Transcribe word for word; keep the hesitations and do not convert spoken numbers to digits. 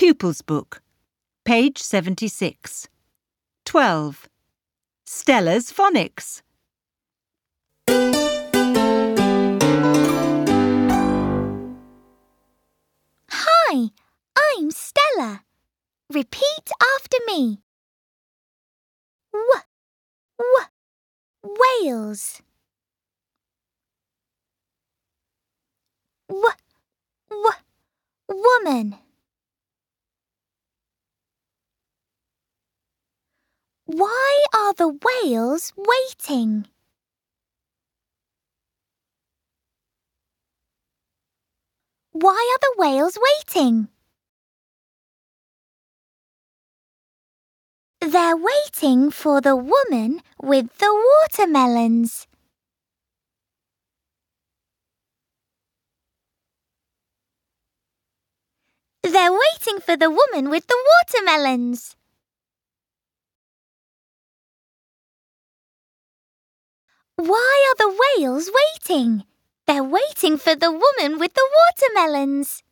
Pupils Book, page seventy-six. twelve. Stella's Phonics. Hi, I'm Stella. Repeat after me. W, w, Wales. W, w, woman. Why are the whales waiting? Why are the whales waiting? They're waiting for the woman with the watermelons. They're waiting for the woman with the watermelons. Why are the whales waiting? They're waiting for the woman with the watermelons.